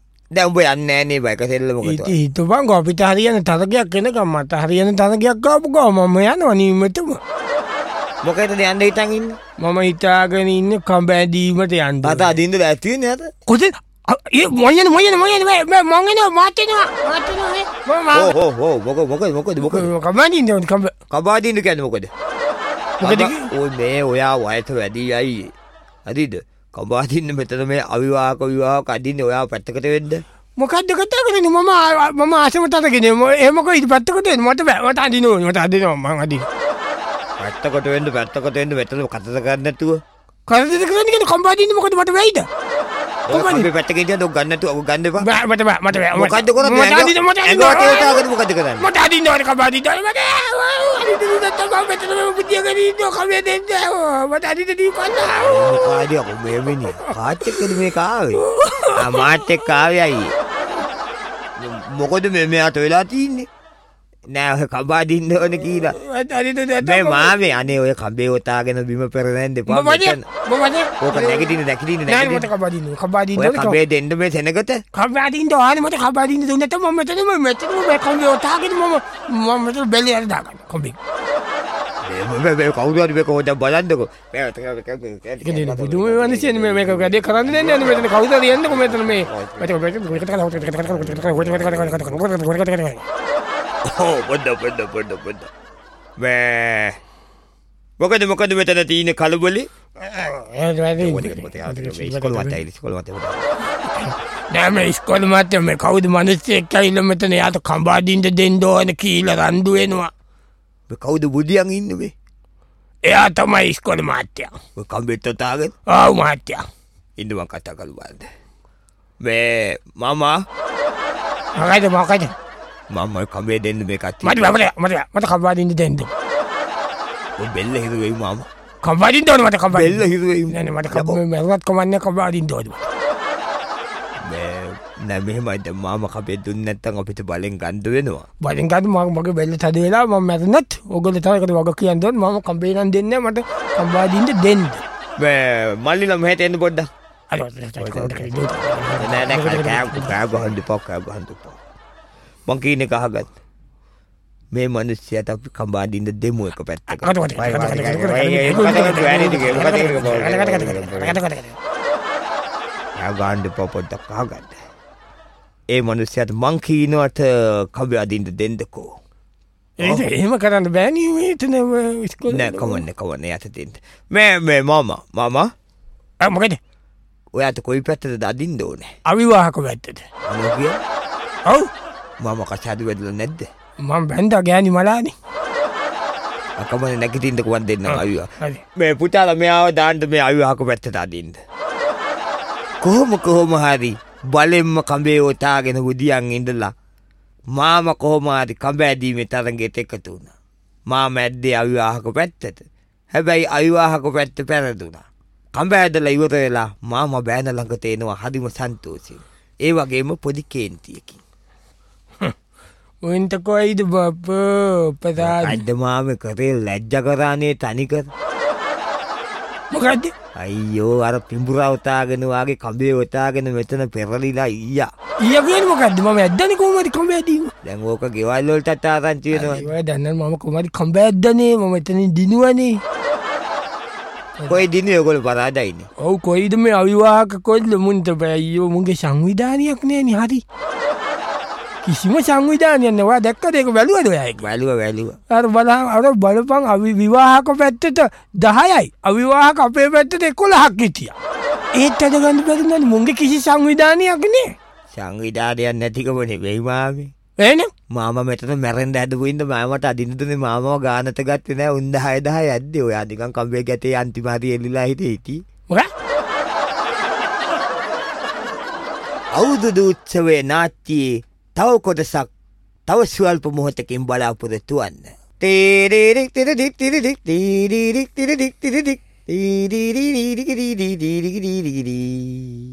දැන් උඹ යන්නේ නෑනේ බයික සෙල්ලමකට. හිතපන් අපිට හරියන තරගයක් එනකම් මට හරියන තරගයක් ආපු ගම මම යනවා නියමෙටම. මොකේද යන්න හිතන් ඉන්නේ? මම හිතාගෙන ඉන්නේ කඹ ඇදීමට යන්න. තාතා අදින්නද ඇති වෙන්නේ අත? කොහෙද? ඒ මොයන මම එනවා මාතේනවා. මොකද කබාදින්න කඹ. කබාදින්න කියන්නේ මොකද? මොකද ඔය මේ ඔයා වයස වැඩි අය. හරිද? කබාදින්න මෙතන මේ අවිවාහක අදින්නේ ඔයා පැත්තකට වෙන්න. මොකද්ද කතා කරන්නේ? මම ආසම තරගෙන එහෙම කොයි පැත්තකට වෙන්නේ? මට බෑ. මට අදිනවා මම අදිනවා. පැත්තකට වෙන්න මෙතන කතා කරන්න නැතුව. කරදර කරන්නේ කියන්නේ කම්බාදින්න මොකද මට වෙයිද? කොහොමද පැත්තක ඉඳන් ඔක් ගන්න නැතුව ඔක් ගන්න එපා. මට බෑ. මොකද්ද කරන්නේ? මොකද්ද අදින්න ඕනේ කම්බාදින්න. මට අදින්න දීපන්නා. මොකද අක මේ වෙන්නේ? කාත් එක්කද මේක ආවේ? මාත් එක්ක ආවේ අයියේ. මොකද මේ අත වෙලා තින්නේ? නෑ ඔය කබාදින්න ඕනේ කියලා. මේ මාමේ අනේ ඔය කඹේ ඔතාගෙන බිම පෙරලෙන්න දෙපා මෙතන. ඕක නැගිටින්න. නෑ මට කබාදින්න. ඔය කඹේ දෙන්න මේ සෙනගට. කබාදින්න ඕනේ මට කබාදින්න දුන්න නැත්නම් මම මෙතන මේ කඹේ ඔතාගෙන මම මෙතන බෙල්ලේ අර දාගන්න කඹේ. මේ කවුරු හරි මේක හොද බලන්නකෝ. ඒක දෙන්න පුදුම වන්සියනේ මේක වැඩේ කරන්නේ නැහැ නේ මෙතන කවුරු හරි යන්නකෝ මෙතන මේ. පොඩ්ඩ මේ මොකද මෙතන තියෙන කලබලේ? නෑ මේ ඉස්කෝල මාත්‍ය මේ කවුද මිනිස්සෙක් ඇවිල්ලා මෙතන යාට කම්බාදින්න දෙන්න ඕන කියලා රණ්ඩු වෙනවා. මේ කවුද බුදියන් ඉන්නේ මේ? එයා තමයි ඉස්කෝල මාත්‍ය. ඔය කම්බෙත් තාගෙන. ආව් මාත්‍ය. ඉන්න මං කතා කරලා බලන්න. මේ මාමා මොකද? මම කඹේ දෙන්න මේ කට්ටිය. මට කම්බාදින්න දෙන්න. ඔය බෙල්ල හිරුවෙයි මාමා. කම්බාදින්න ඕනේ මට කම්බාදින්න. බෙල්ල හිරුවෙයි. නෑ මට කම්බේ මරුවත් කමන්නේ කම්බාදින්න ඕනේ. නෑ මෙහෙමයි දැන් මාමා කබේ දුන්නේ නැත්තම් අපිට බලෙන් ගන්න වෙනවා. බලෙන් ගන්න මගේ බෙල්ල තද වෙලා මම මැරුණත් ඕගොල්ලෝ තව එකට වග කියන්න ඕනේ මම කම්බේ නම් දෙන්නේ මට කම්බාදින්න දෙන්න. මේ මල්ලිලා මෙහෙට එන්න පොඩ්ඩක්. නෑ කෑ ගහන්න මං කියන එක අහගත්ත. මේ මිනිස්සයාට අපි කම්බාදින්න දෙමු එක පැත්තකට. ගාන්ඩ පොපොඩ්ඩක් අහගන්න. ඒ මිනිස්සයාට මං කියනවට කඹ අදින්න දෙන්නකෝ. එහෙම කරන්න බෑනේ මෙතන ඉස්කෝලේ. නෑ කවන්නේ යට දෙන්න. මේ මාමා මොකද? ඔයාට කොයි පැත්තටද අදින්න ඕනේ? අවිවාහක පැත්තට. මොකද කියන්නේ? ඔව්. මාමා කචාදු වෙදලා නැද්ද? මම බැන්දා ගෑණි මලානේ. අකමනේ නැගිටින්න කොහොමද දෙන්න අවිවා. මේ පුතාලා මෙයාව දාන්න මේ අවිවාහක පැත්තට අදින්න. කොහොම හරි බලෙන්ම කඹේ ඔතාගෙන බුදියන් ඉඳලා මාමා කොහොම හරි කඹ ඇදීමේ තරඟයට එකතු වුණා. මාමා ඇද්දේ අවිවාහක පැත්තට. හැබැයි අවිවාහක පැත්ත පෙරදුනා. කඹ ඇදලා ඉවර වෙලා මාමා බෑන ළඟට එනවා හදිම සන්තෝෂයෙන්. ඒ වගේම පොඩි කේන්තියකින්. උන්ට කොයිද බප්පෝ පදාද අද මාමේ කරේ ලැජ්ජ කරානේ තනිකර. මොකද්ද? අයියෝ අර පිඹුරා උතාගෙන වාගේ කඹේ උතාගෙන මෙතන පෙරලිලා ඊයා. ඊයා කියන්නේ මොකද්ද? මම ඇද්දනේ කොහොමද කඹ ඇදීම? දැන් ඕක ගෙවල් වලට ආරංචි වෙනවා. ඒවා දැන් මම කොහොමද කඹ ඇද්දනේ? මම එතනින් දිනුවනේ. කොයි දිනේ ඔයගොල්ලෝ පරාදයිනේ. ඔව් කොයිද මේ අවිවාහක කොල්ල මුන්ට බෑ අයියෝ මුන්ගේ සංවිධානයක් නෑනේ හරි. කිසිම සංවිධානයක් නෑ. ඔයා දැක්කද ඒක බැලුවද ඔයා ඒක? බැලුවා. අර බලපන් අවිවාහක පැත්තට 10යි. අවිවාහක අපේ පැත්තට 11ක් හිටියා. ඒත් අද ගන්න බැරිනේ මුන්ගේ කිසි සංවිධානයක් නෑ. සංවිධානයක් නැතිකම නෙවෙයි මාමේ. එහෙනම් මාමා මෙතන මැරෙන්න හදපු ඉඳ මාමට අදින්න දුන්නේ මාමව ගානට ගත්තේ නෑ. උන් 10 ඇද්දේ. ඔයා නිකන් කම්බේ ගැටේ අන්තිම හරි එල්ලලා හිටියේ. මොකක්? අවුරුදු උත්සවයේ නාට්‍යයේ තව කොටසක් තව ස්වල්ප මොහොතකින් බලාපොරොත්තු වන්න. තීරිරික් තිරිරික් තිරිරික් තීරිරික් තිරිරික් තිරිරික් තීරිරික් තිරිරික් තිරිරික්